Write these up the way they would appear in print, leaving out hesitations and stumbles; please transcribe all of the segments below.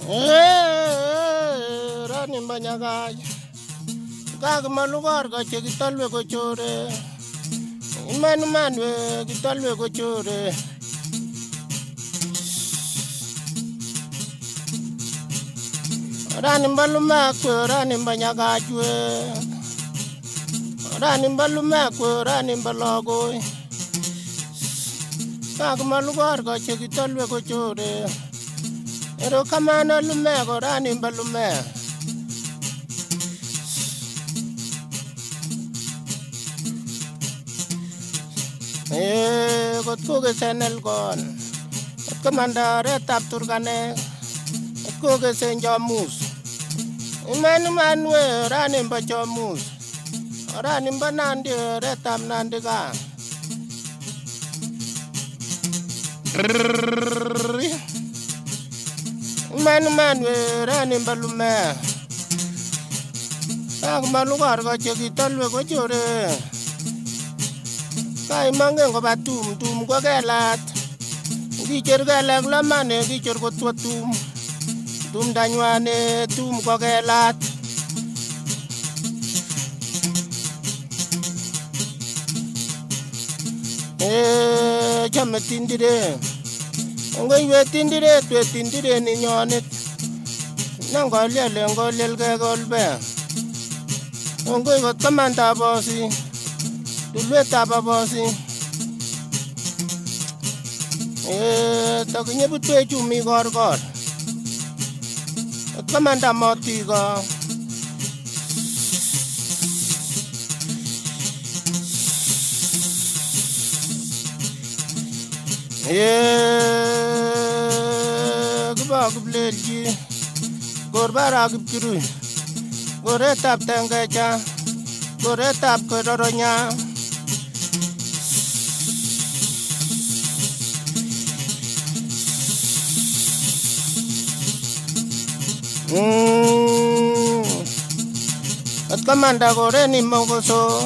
Rani mbanyagay kag malugar ka chegitalwe ko chore manwe gitalwe ko chore rani mbaluma ko rani mbanyagajwe rani mbaluma ko rani mbalogo kag malugar ka chegitalwe ko chore ero kamana lume ko rani mbalume kot ko ke senel kon kot komandare tap turkane kot ko ke senjamus manwe rani mbajamus rani mbanandi retam nandiga manwe rani mbalume ak malugar ka chegitalwe ko chore kai mangen ko batum ko gelat gicher gelak lamane gicher ko tum danywane ko gelat chame tindire ngoi we tindire ni nyonit ngolel ke golbe ngoi ko tamanda bosi dulweta babosi takinye butwe chumi gorgor kamanda motiga gubagublerji gorbara gubkiru goretap tengeja goretap kororonya at kamanda gore ni mogoso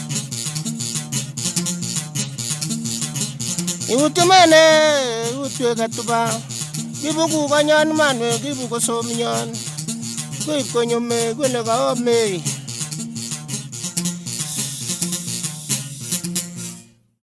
iutumene utwe katuba gibuku kanyan manwe gibuku somnyan kuip konyome gwele ka ome